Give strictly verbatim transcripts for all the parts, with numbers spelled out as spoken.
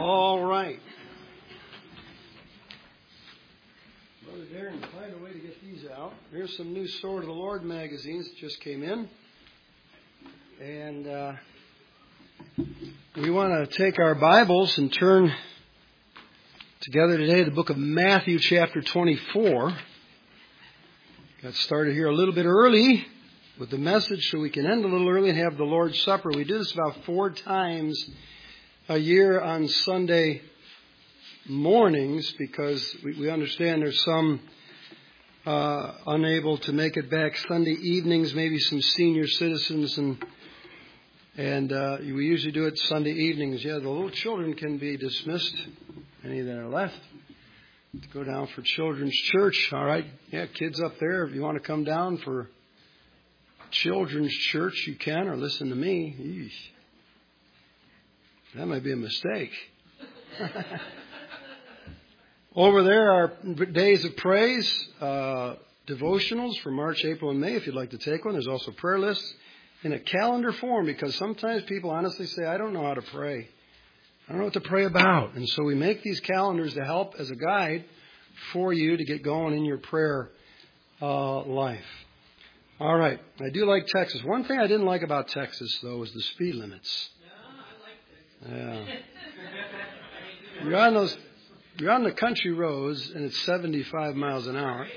All right. Brother Darren, find a way to get these out. Here's some new Sword of the Lord magazines that just came in. And uh, we want to take our Bibles and turn together today to the book of Matthew chapter twenty-four. Got started here a little bit early with the message so we can end a little early and have the Lord's Supper. We do this about four times a year on Sunday mornings because we, we understand there's some uh, unable to make it back Sunday evenings, maybe some senior citizens, and and uh, we usually do it Sunday evenings. Yeah, the little children can be dismissed, any that are left, to go down for children's church. All right, yeah, kids up there, if you want to come down for children's church, you can, or listen to me. Eesh. That might be a mistake. Over there are days of praise, uh, devotionals for March, April, and May, if you'd like to take one. There's also prayer lists in a calendar form, because sometimes people honestly say, I don't know how to pray. I don't know what to pray about. And so we make these calendars to help as a guide for you to get going in your prayer uh, life. All right. I do like Texas. One thing I didn't like about Texas, though, was the speed limits. Yeah. You're on those, you're on the country roads, and it's seventy-five miles an hour.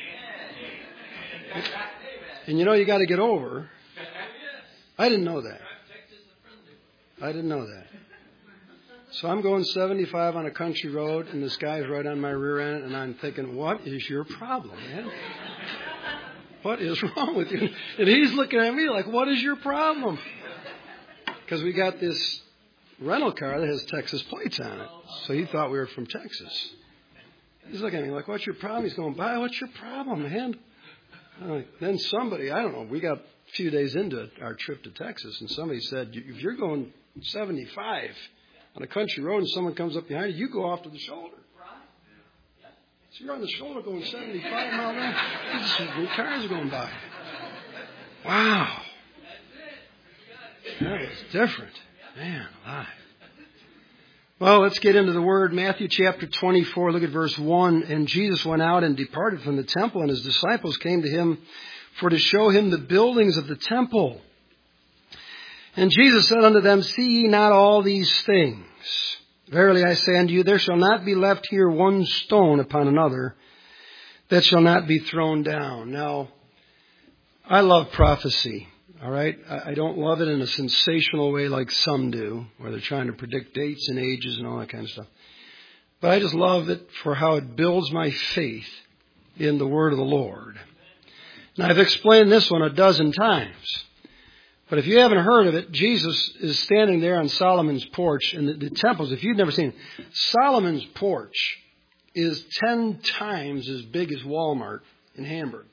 And you know you got to get over. I didn't know that. I didn't know that. So I'm going seventy-five on a country road, and this guy's right on my rear end, and I'm thinking, what is your problem, man? What is wrong with you? And he's looking at me like, what is your problem? Because we got this rental car that has Texas plates on it. So he thought we were from Texas. He's looking at me like, what's your problem? He's going, by, what's your problem, man? Like, then somebody, I don't know, we got a few days into our trip to Texas, and somebody said, if you're going seventy-five on a country road and someone comes up behind you, you go off to the shoulder. So you're on the shoulder going seventy-five miles an hour. Cars are going by. Wow. That was different. Man alive. Well, let's get into the Word. Matthew chapter twenty-four, look at verse one. And Jesus went out and departed from the temple, and his disciples came to him for to show him the buildings of the temple. And Jesus said unto them, see ye not all these things? Verily I say unto you, there shall not be left here one stone upon another that shall not be thrown down. Now, I love prophecy. All right. I don't love it in a sensational way like some do, where they're trying to predict dates and ages and all that kind of stuff. But I just love it for how it builds my faith in the word of the Lord. Now, I've explained this one a dozen times. But if you haven't heard of it, Jesus is standing there on Solomon's porch in the, the temples. If you've never seen it, Solomon's porch is ten times as big as Walmart in Hamburg.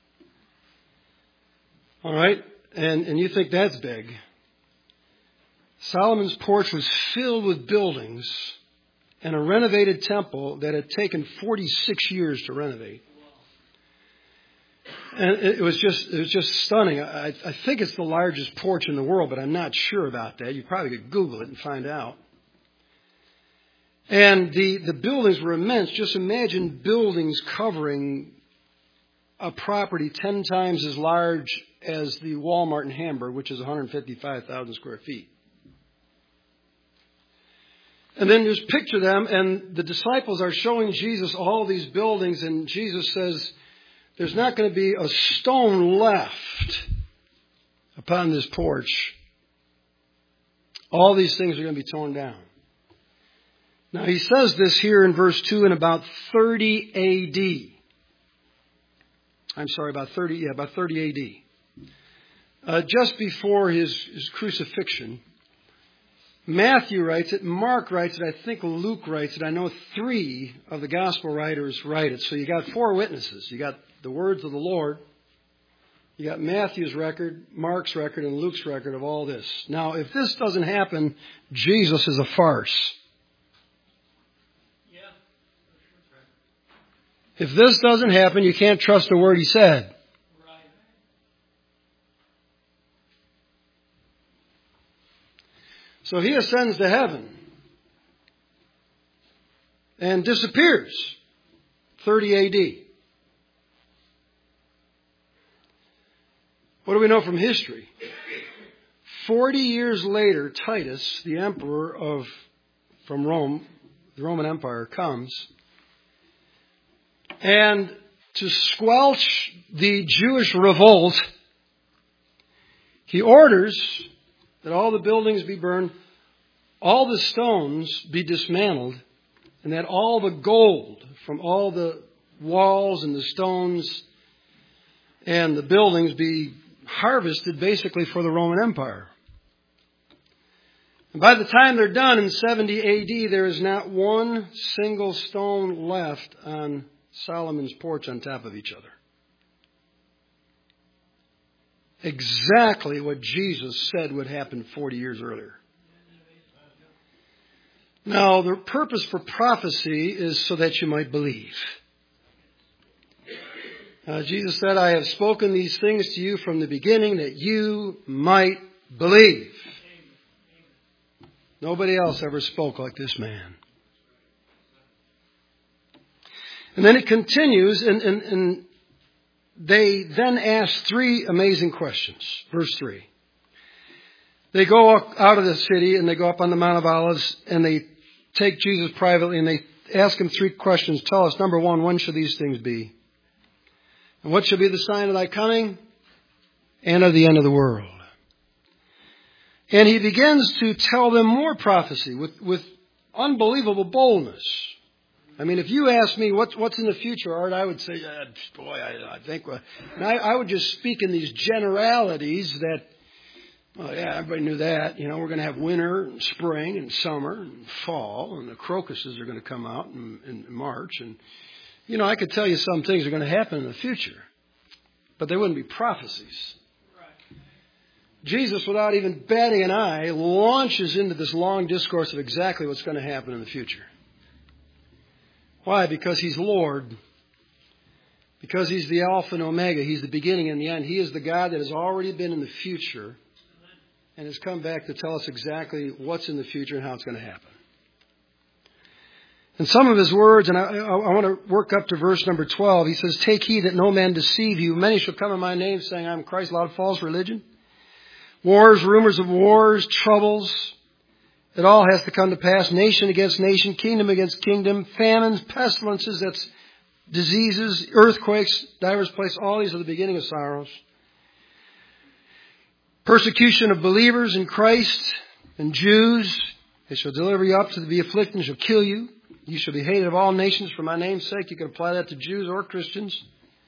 All right. And, and you think that's big. Solomon's porch was filled with buildings and a renovated temple that had taken forty-six years to renovate. And it was just it was just stunning. I, I think it's the largest porch in the world, but I'm not sure about that. You probably could Google it and find out. And the, the buildings were immense. Just imagine buildings covering a property ten times as large as the Walmart in Hamburg, which is one hundred fifty-five thousand square feet. And then just picture them, and the disciples are showing Jesus all these buildings, and Jesus says, there's not going to be a stone left upon this porch. All these things are going to be torn down. Now, he says this here in verse two in about thirty A D. I'm sorry, about thirty, yeah, about thirty A D. Uh, just before his, his crucifixion. Matthew writes it, Mark writes it, I think Luke writes it. I know three of the gospel writers write it. So you got four witnesses. You got the words of the Lord. You got Matthew's record, Mark's record, and Luke's record of all this. Now, if this doesn't happen, Jesus is a farce. If this doesn't happen, you can't trust a word he said. So he ascends to heaven. and disappears. thirty A D. What do we know from history? Forty years later, Titus, the emperor of from Rome, the Roman Empire, comes, and to squelch the Jewish revolt, he orders that all the buildings be burned, all the stones be dismantled, and that all the gold from all the walls and the stones and the buildings be harvested basically for the Roman Empire. And by the time they're done in seventy A D, there is not one single stone left on Solomon's porch on top of each other. Exactly what Jesus said would happen forty years earlier. Now, the purpose for prophecy is so that you might believe. Uh, Jesus said, I have spoken these things to you from the beginning that you might believe. Nobody else ever spoke like this man. And then it continues, and, and, and they then ask three amazing questions. Verse three. They go out of the city and they go up on the Mount of Olives and they take Jesus privately and they ask him three questions. Tell us, number one, when shall these things be? And what shall be the sign of thy coming and of the end of the world? And he begins to tell them more prophecy with, with unbelievable boldness. I mean, if you ask me what's, what's in the future, Art, I would say, uh, boy, I, I think, well, and I, I would just speak in these generalities that, well, yeah, everybody knew that. You know, we're going to have winter and spring and summer and fall, and the crocuses are going to come out in, in March. And, you know, I could tell you some things are going to happen in the future, but they wouldn't be prophecies. Jesus, without even batting an eye, launches into this long discourse of exactly what's going to happen in the future. Why? Because He's Lord. Because He's the Alpha and Omega. He's the beginning and the end. He is the God that has already been in the future and has come back to tell us exactly what's in the future and how it's going to happen. And some of His words, and I, I, I want to work up to verse number twelve. He says, take heed that no man deceive you. Many shall come in my name saying, I am Christ. A lot of false religion. Wars, rumors of wars, troubles. It all has to come to pass. Nation against nation, kingdom against kingdom, famines, pestilences, that's diseases, earthquakes, divers places. All these are the beginning of sorrows. Persecution of believers in Christ and Jews. They shall deliver you up to be afflicted and shall kill you. You shall be hated of all nations for my name's sake. You can apply that to Jews or Christians.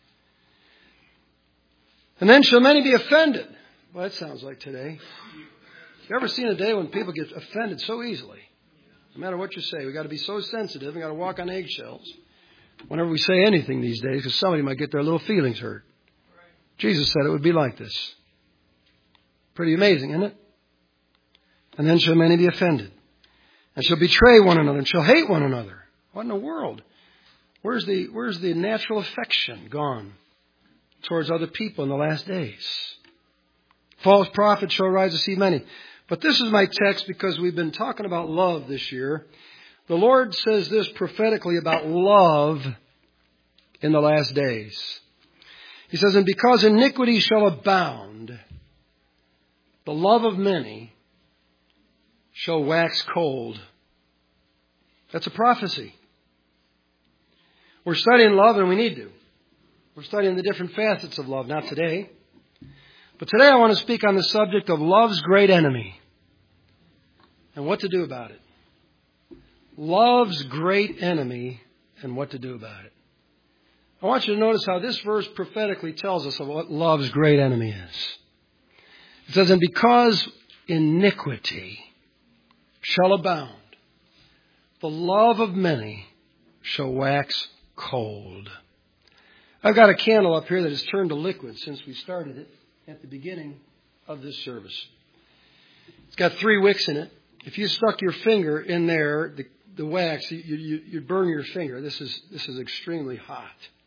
And then shall many be offended. Well, that sounds like today. You ever seen a day when people get offended so easily? No matter what you say, we've got to be so sensitive. We've got to walk on eggshells whenever we say anything these days, because somebody might get their little feelings hurt. Jesus said it would be like this. Pretty amazing, isn't it? And then shall many be offended, and shall betray one another, and shall hate one another. What in the world? Where's the, where's the natural affection gone towards other people in the last days? False prophets shall rise to see many. But this is my text because we've been talking about love this year. The Lord says this prophetically about love in the last days. He says, and because iniquity shall abound, the love of many shall wax cold. That's a prophecy. We're studying love, and we need to. We're studying the different facets of love, not today. But today I want to speak on the subject of love's great enemy and what to do about it. Love's great enemy and what to do about it. I want you to notice how this verse prophetically tells us of what love's great enemy is. It says, and because iniquity shall abound, the love of many shall wax cold. I've got a candle up here that has turned to liquid since we started it at the beginning of this service. It's got three wicks in it. If you stuck your finger in there, the, the wax, you, you, you'd burn your finger. This is, this is extremely hot.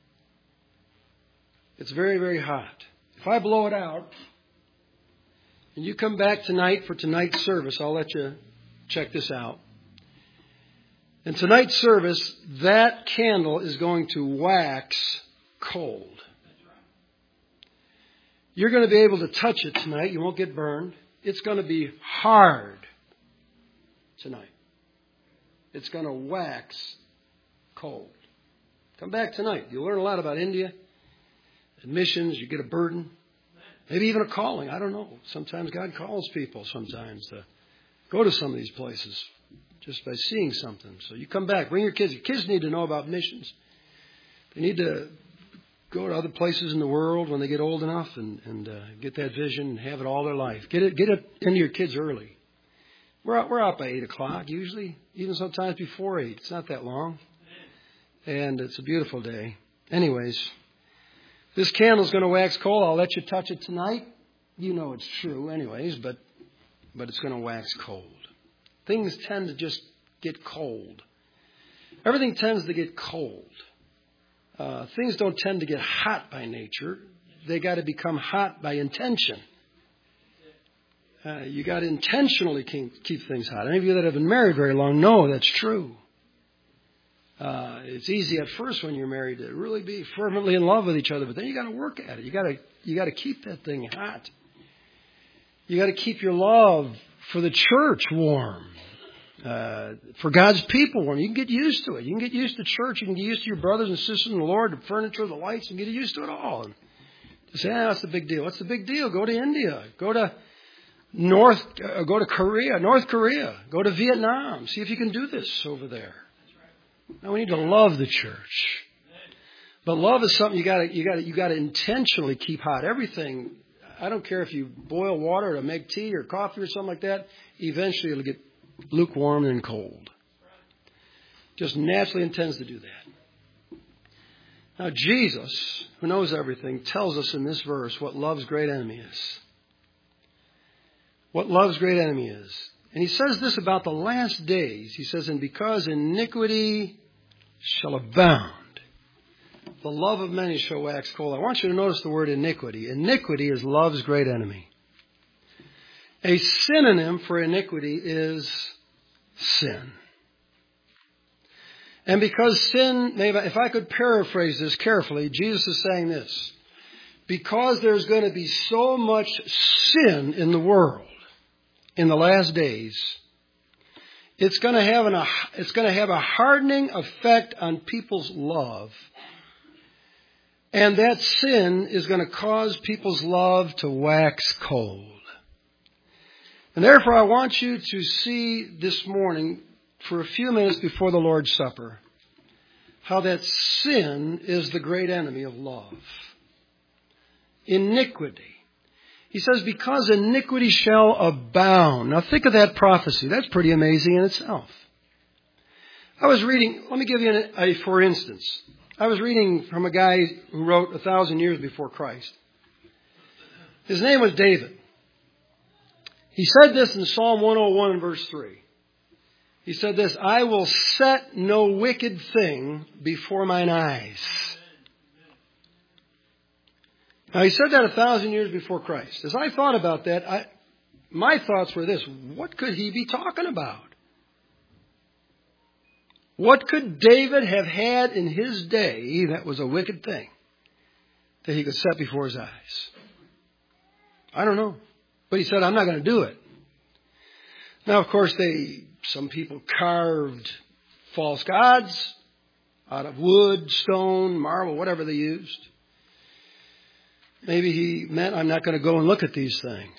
It's very, very hot. If I blow it out, and you come back tonight for tonight's service, I'll let you check this out. In tonight's service, that candle is going to wax cold. You're going to be able to touch it tonight. You won't get burned. It's going to be hard tonight. It's going to wax cold. Come back tonight. You'll learn a lot about India, missions. You get a burden, maybe even a calling. I don't know. Sometimes God calls people sometimes to go to some of these places just by seeing something. So you come back. Bring your kids. Your kids need to know about missions. They need to go to other places in the world when they get old enough and, and uh, get that vision and have it all their life. Get it, get it into your kids early. We're out, we're out by eight o'clock usually, even sometimes before eight. It's not that long. And it's a beautiful day. Anyways, this candle's going to wax cold. I'll let you touch it tonight. You know it's true anyways, but but it's going to wax cold. Things tend to just get cold. Everything tends to get cold. Uh, things don't tend to get hot by nature. They got to become hot by intention. Uh, you got to intentionally keep, keep things hot. Any of you that have been married very long know that's true. Uh, it's easy at first when you're married to really be fervently in love with each other, but then you got to work at it. You got to you got to keep that thing hot. You got to keep your love for the church warm, uh, for God's people warm. You can get used to it. You can get used to church. You can get used to your brothers and sisters in the Lord, the furniture, the lights, and get used to it all. And you say, ah, what's the big deal? What's the big deal? Go to India. Go to North. Uh, go to Korea, North Korea. Go to Vietnam. See if you can do this over there. Now we need to love the church, but love is something you got to you got to you got to intentionally keep hot. Everything. I don't care if you boil water to make tea or coffee or something like that. Eventually, it'll get lukewarm and cold. Just naturally intends to do that. Now Jesus, who knows everything, tells us in this verse what love's great enemy is. What love's great enemy is. And he says this about the last days. He says, and because iniquity shall abound, the love of many shall wax cold. I want you to notice the word iniquity. Iniquity is love's great enemy. A synonym for iniquity is sin. And because sin, maybe if I could paraphrase this carefully, Jesus is saying this. Because there's going to be so much sin in the world, in the last days, it's going to have an it's going to have a hardening effect on people's love, and that sin is going to cause people's love to wax cold. And therefore, I want you to see this morning, for a few minutes before the Lord's Supper, how that sin is the great enemy of love. Iniquity. He says, because iniquity shall abound. Now think of that prophecy. That's pretty amazing in itself. I was reading, let me give you a, a for instance. I was reading from a guy who wrote a thousand years before Christ. His name was David. He said this in Psalm one oh one and verse three. He said this, I will set no wicked thing before mine eyes. Now, he said that a thousand years before Christ. As I thought about that, I, my thoughts were this. What could he be talking about? What could David have had in his day that was a wicked thing that he could set before his eyes? I don't know. But he said, I'm not going to do it. Now, of course, they some people carved false gods out of wood, stone, marble, whatever they used. Maybe he meant, I'm not going to go and look at these things.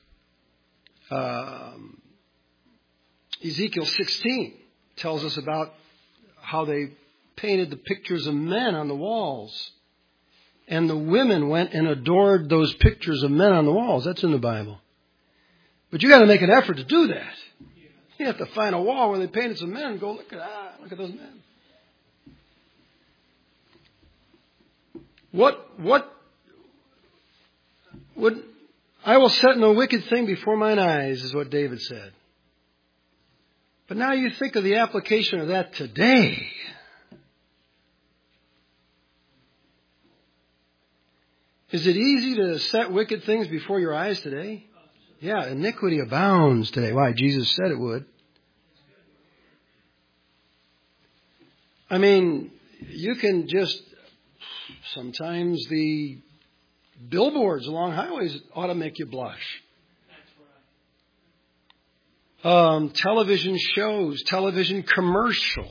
Um, Ezekiel sixteen tells us about how they painted the pictures of men on the walls. And the women went and adored those pictures of men on the walls. That's in the Bible. But you got to make an effort to do that. You have to find a wall where they painted some men and go, look at ah, look at those men. What, what, would, I will set no wicked thing before mine eyes, is what David said. But now you think of the application of that today. Is it easy to set wicked things before your eyes today? Yeah, iniquity abounds today. Why? Jesus said it would. I mean, you can just, sometimes the billboards along highways ought to make you blush. Um, television shows, television commercials.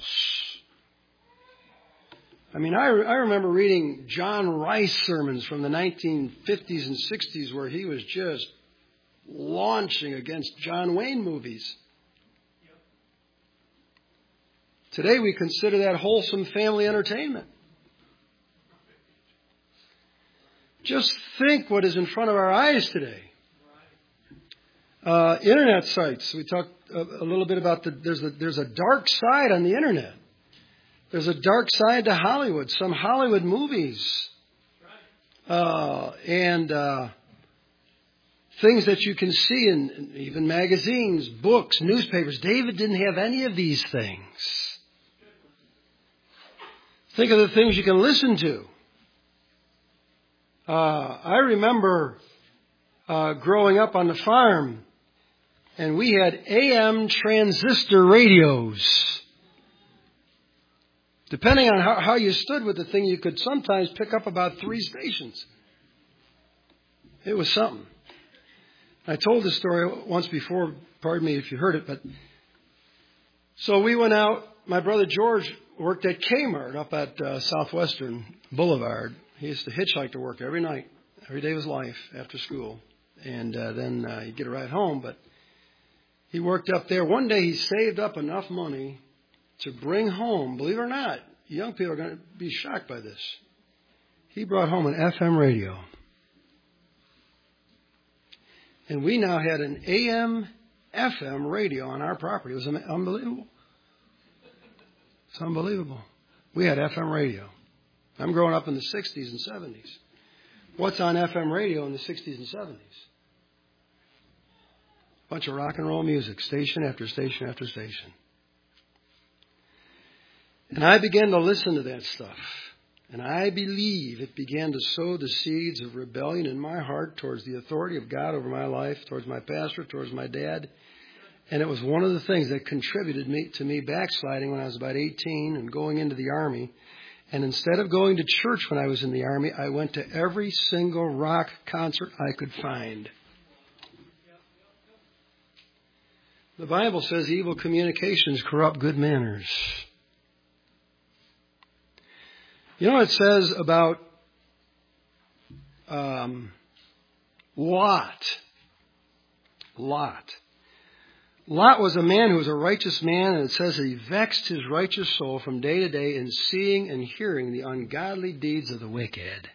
I mean, I, I remember reading John Rice sermons from the nineteen fifties and sixties where he was just launching against John Wayne movies. Today we consider that wholesome family entertainment. Just think what is in front of our eyes today. Uh, internet sites. We talked a, a little bit about the there's a there's a dark side on the internet. There's a dark side to Hollywood. Some Hollywood movies uh, and uh, things that you can see in, in even magazines, books, newspapers. David didn't have any of these things. Think of the things you can listen to. Uh, I remember uh, growing up on the farm, and we had A M transistor radios. Depending on how, how you stood with the thing, you could sometimes pick up about three stations. It was something. I told this story once before, pardon me if you heard it, but so we went out. My brother George worked at Kmart up at uh, Southwestern Boulevard. He used to hitchhike to work every night, every day of his life after school. And uh, then uh, he'd get a ride home. But he worked up there. One day he saved up enough money to bring home, believe it or not, young people are going to be shocked by this. He brought home an F M radio. And we now had an A M F M radio on our property. It was unbelievable. It's unbelievable. We had F M radio. I'm growing up in the sixties and seventies. What's on F M radio in the sixties and seventies? A bunch of rock and roll music, station after station after station. And I began to listen to that stuff. And I believe it began to sow the seeds of rebellion in my heart towards the authority of God over my life, towards my pastor, towards my dad. And it was one of the things that contributed me to me backsliding when I was about eighteen and going into the Army. And instead of going to church when I was in the Army, I went to every single rock concert I could find. The Bible says evil communications corrupt good manners. You know what it says about um, Lot? Lot. Lot was a man who was a righteous man, and it says that he vexed his righteous soul from day to day in seeing and hearing the ungodly deeds of the wicked.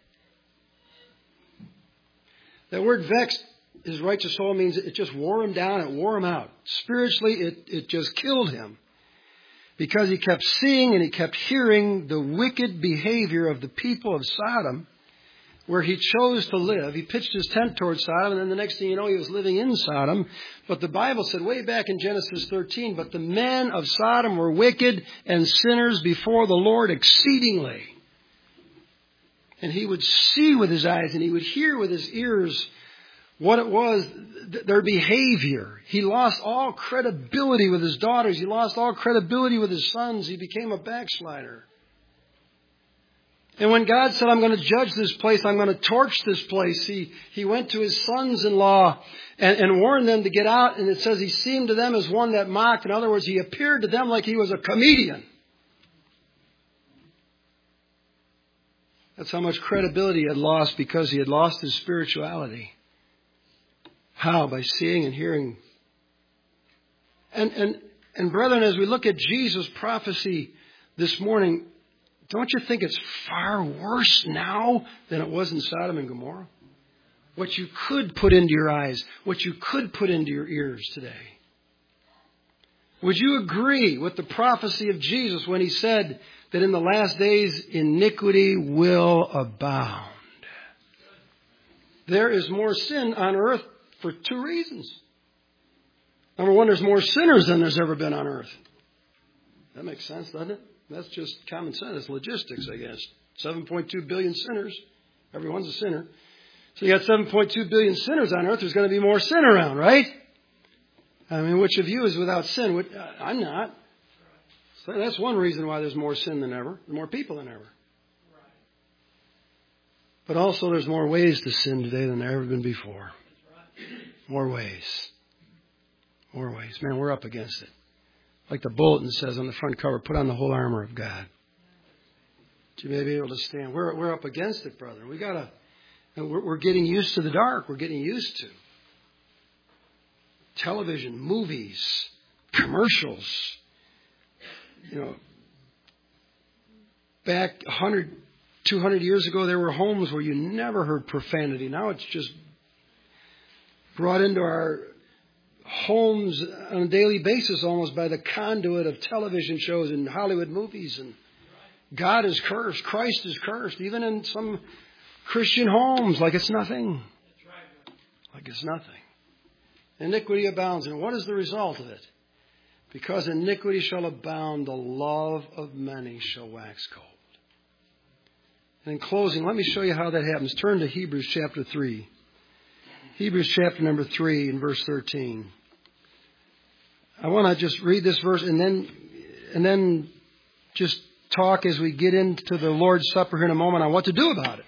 That word vexed his righteous soul means it just wore him down, it wore him out. Spiritually, it, it just killed him. Because he kept seeing and he kept hearing the wicked behavior of the people of Sodom, where he chose to live. He pitched his tent towards Sodom, and then the next thing you know, he was living in Sodom. But the Bible said way back in Genesis thirteen, but the men of Sodom were wicked and sinners before the Lord exceedingly. And he would see with his eyes and he would hear with his ears what it was, th- their behavior. He lost all credibility with his daughters. He lost all credibility with his sons. He became a backslider. And when God said, I'm going to judge this place, I'm going to torch this place, he, he went to his sons-in-law and, and warned them to get out. And it says he seemed to them as one that mocked. In other words, he appeared to them like he was a comedian. That's how much credibility he had lost because he had lost his spirituality. How? By seeing and hearing. And, and, and brethren, as we look at Jesus' prophecy this morning, don't you think it's far worse now than it was in Sodom and Gomorrah? What you could put into your eyes, what you could put into your ears today. Would you agree with the prophecy of Jesus when he said that in the last days iniquity will abound? There is more sin on earth for two reasons. Number one, there's more sinners than there's ever been on earth. That makes sense, doesn't it? That's just common sense. It's logistics, I guess. seven point two billion sinners. Everyone's a sinner. So you got seven point two billion sinners on earth. There's going to be more sin around, right? I mean, which of you is without sin? I'm not. So that's one reason why there's more sin than ever, more people than ever. But also there's more ways to sin today than there ever been before. More ways. More ways. Man, we're up against it. Like the bulletin says on the front cover, put on the whole armor of God. You may be able to stand. We're we're up against it, brother. We gotta. We're, we're getting used to the dark. We're getting used to television, movies, commercials. You know, back one hundred, two hundred years ago, there were homes where you never heard profanity. Now it's just brought into our homes on a daily basis, almost by the conduit of television shows and Hollywood movies. And God is cursed. Christ is cursed. Even in some Christian homes, like it's nothing. Like it's nothing. Iniquity abounds. And what is the result of it? Because iniquity shall abound, the love of many shall wax cold. And in closing, let me show you how that happens. Turn to Hebrews chapter three. Hebrews chapter number three and verse thirteen. I want to just read this verse and then and then just talk as we get into the Lord's Supper here in a moment on what to do about it.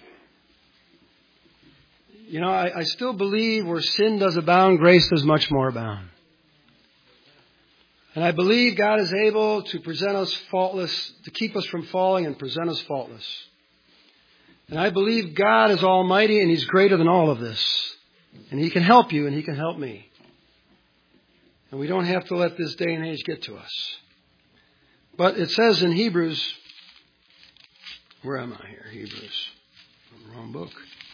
You know, I, I still believe where sin does abound, grace does much more abound. And I believe God is able to present us faultless, to keep us from falling and present us faultless. And I believe God is almighty and He's greater than all of this. And He can help you and He can help me. And we don't have to let this day and age get to us. But it says in Hebrews, where am I here? Hebrews. Wrong book.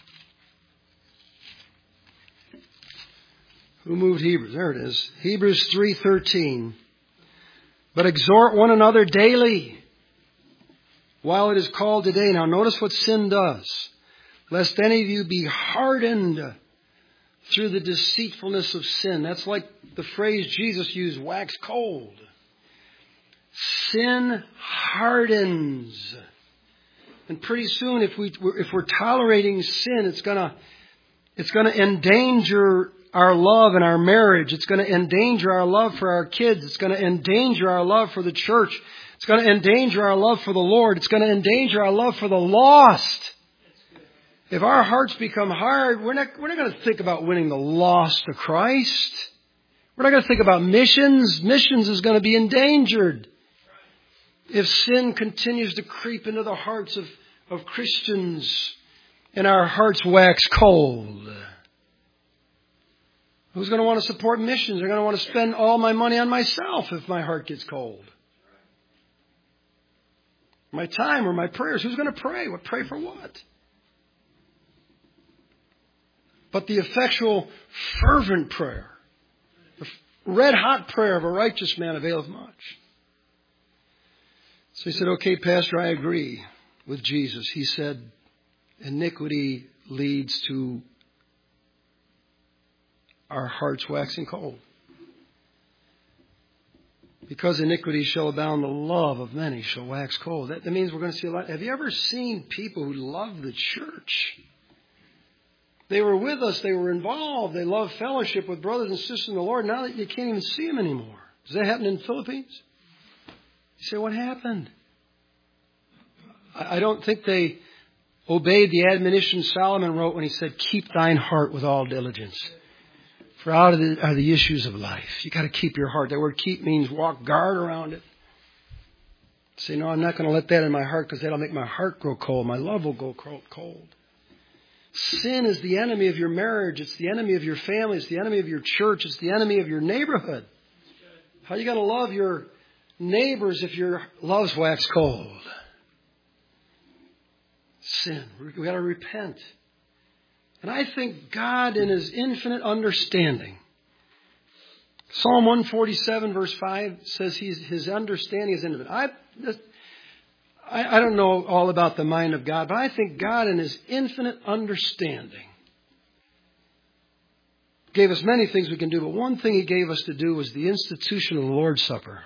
Who moved Hebrews? There it is. Hebrews three thirteen. But exhort one another daily while it is called today. Now notice what sin does. Lest any of you be hardened through the deceitfulness of sin. That's like the phrase Jesus used, wax cold. Sin hardens. And pretty soon, if we if we're tolerating sin, it's gonna it's gonna endanger our love in our marriage. It's going to endanger our love for our kids. It's going to endanger our love for the church. It's going to endanger our love for the Lord. It's going to endanger our love for the lost. If our hearts become hard, we're not we're not going to think about winning the lost to Christ. We're not going to think about missions. Missions is going to be endangered if sin continues to creep into the hearts of, of Christians and our hearts wax cold. Who's going to want to support missions? They're going to want to spend all my money on myself if my heart gets cold. My time or my prayers. Who's going to pray? What pray for what? But the effectual, fervent prayer, the red hot prayer of a righteous man availeth much. So he said, okay, Pastor, I agree with Jesus. He said, iniquity leads to our hearts waxing cold. Because iniquity shall abound, the love of many shall wax cold. That, that means we're going to see a lot. Have you ever seen people who love the church? They were with us. They were involved. They loved fellowship with brothers and sisters in the Lord. Now that you can't even see them anymore. Does that happen in the Philippines? You say, what happened? I, I don't think they obeyed the admonition Solomon wrote when he said, keep thine heart with all diligence. For out of the, are the issues of life. You got to keep your heart. That word keep means walk guard around it. Say, no, I'm not going to let that in my heart because that'll make my heart grow cold. My love will go cold. Sin is the enemy of your marriage. It's the enemy of your family. It's the enemy of your church. It's the enemy of your neighborhood. How are you going to love your neighbors if your love's wax cold? Sin. We've got to repent. And I think God in His infinite understanding, Psalm one forty-seven verse five says he's, His understanding is infinite. I, I, I don't know all about the mind of God, but I think God in His infinite understanding gave us many things we can do, but one thing He gave us to do was the institution of the Lord's Supper.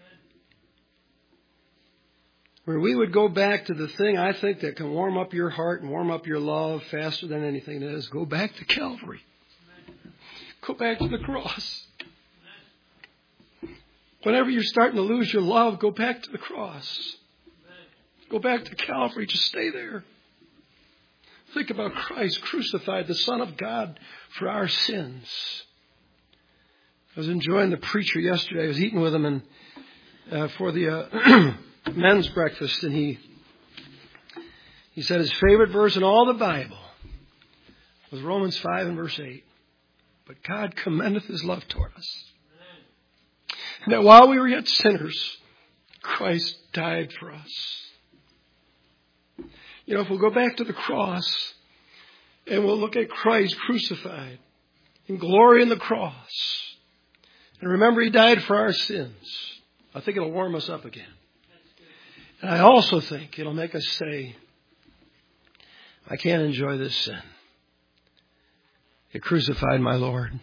Where we would go back to the thing I think that can warm up your heart and warm up your love faster than anything is. Go back to Calvary. Go back to the cross. Whenever you're starting to lose your love, go back to the cross. Go back to Calvary. Just stay there. Think about Christ crucified, the Son of God, for our sins. I was enjoying the preacher yesterday. I was eating with him and uh, for the uh, men's breakfast, and he he said his favorite verse in all the Bible was Romans five and verse eight. But God commendeth his love toward us, and that while we were yet sinners, Christ died for us. You know, if we'll go back to the cross and we'll look at Christ crucified in glory in the cross, and remember he died for our sins, I think it'll warm us up again. And I also think it'll make us say, I can't enjoy this sin. It crucified my Lord.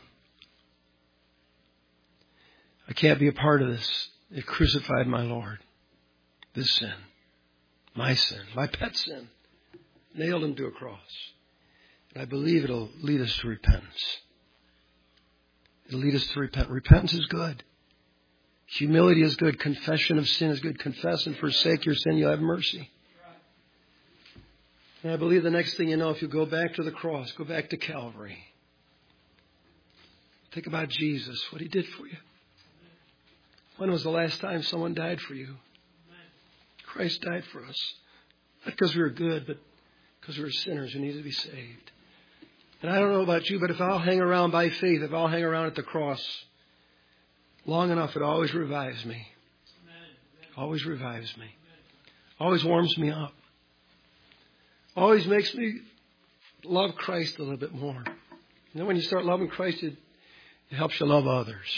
I can't be a part of this. It crucified my Lord. This sin. My sin. My pet sin. Nailed him to a cross. And I believe it'll lead us to repentance. It'll lead us to repent. Repentance is good. Humility is good. Confession of sin is good. Confess and forsake your sin. You'll have mercy. And I believe the next thing you know, if you go back to the cross, go back to Calvary. Think about Jesus, what he did for you. When was the last time someone died for you? Christ died for us. Not because we were good, but because we were sinners who needed to be saved. And I don't know about you, but if I'll hang around by faith, if I'll hang around at the cross long enough, it always revives me. Always revives me. Always warms me up. Always makes me love Christ a little bit more. You know, when you start loving Christ, it, it helps you love others.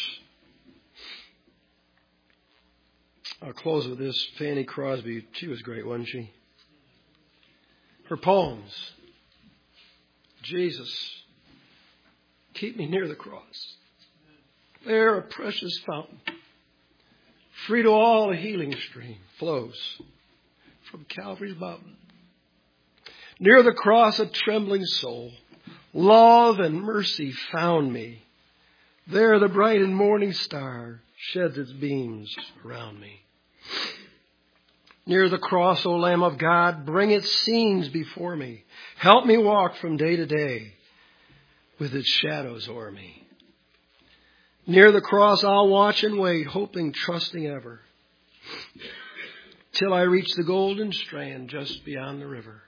I'll close with this. Fanny Crosby, she was great, wasn't she? Her poems. Jesus, keep me near the cross. There a precious fountain, free to all a healing stream, flows from Calvary's mountain. Near the cross a trembling soul, love and mercy found me. There the bright and morning star sheds its beams around me. Near the cross, O Lamb of God, bring its scenes before me. Help me walk from day to day with its shadows o'er me. Near the cross, I'll watch and wait, hoping, trusting ever, till I reach the golden strand just beyond the river.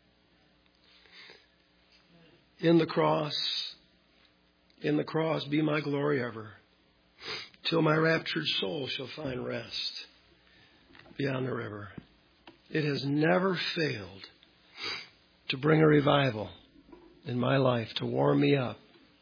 In the cross, in the cross, be my glory ever, till my raptured soul shall find rest beyond the river. It has never failed to bring a revival in my life, to warm me up,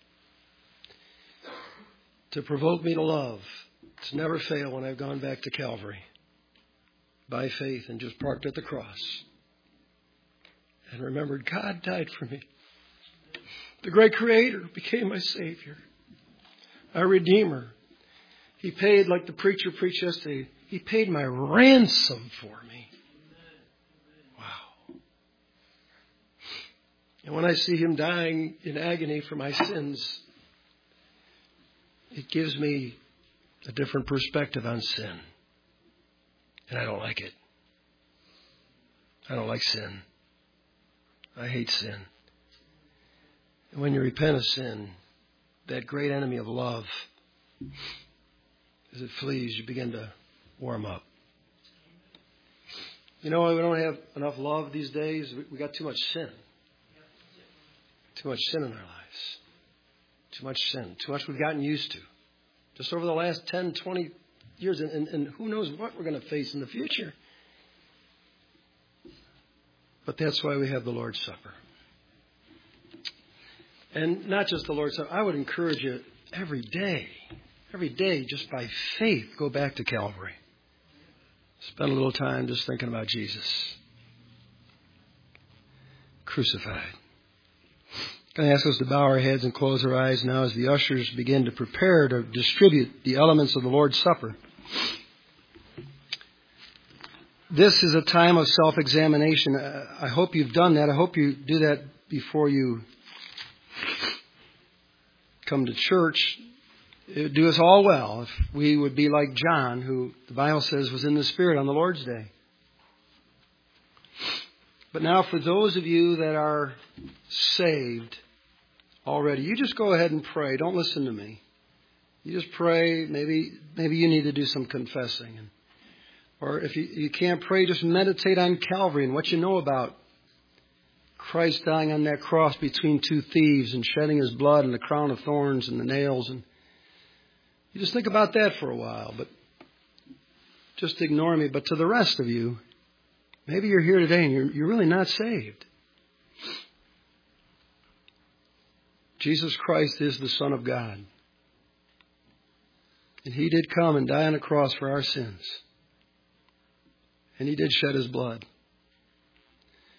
to provoke me to love. It's never failed when I've gone back to Calvary by faith and just parked at the cross and remembered God died for me. The great Creator became my Savior, our Redeemer. He paid, like the preacher preached yesterday, He paid my ransom for me. Wow. And when I see Him dying in agony for my sins, it gives me a different perspective on sin. And I don't like it. I don't like sin. I hate sin. And when you repent of sin, that great enemy of love, as it flees, you begin to warm up. You know why we don't have enough love these days? We got too much sin. Too much sin in our lives. Too much sin. Too much we've gotten used to. Just over the last ten, twenty years. And, and, and who knows what we're going to face in the future. But that's why we have the Lord's Supper. And not just the Lord's Supper. I would encourage you every day, every day, just by faith, go back to Calvary. Spend a little time just thinking about Jesus. Crucified. I'm going to ask us to bow our heads and close our eyes now as the ushers begin to prepare to distribute the elements of the Lord's Supper. This is a time of self-examination. I hope you've done that. I hope you do that before you come to church. it would do us all well if we would be like John, who the Bible says was in the Spirit on the Lord's Day. But now for those of you that are saved already, you just go ahead and pray. Don't listen to me. You just pray. Maybe maybe you need to do some confessing. Or if you, you can't pray, just meditate on Calvary and what you know about Christ dying on that cross between two thieves and shedding His blood and the crown of thorns and the nails. And you just think about that for a while. But just ignore me. But to the rest of you, maybe you're here today and you're, you're really not saved. Jesus Christ is the Son of God. And He did come and die on the cross for our sins. And He did shed His blood.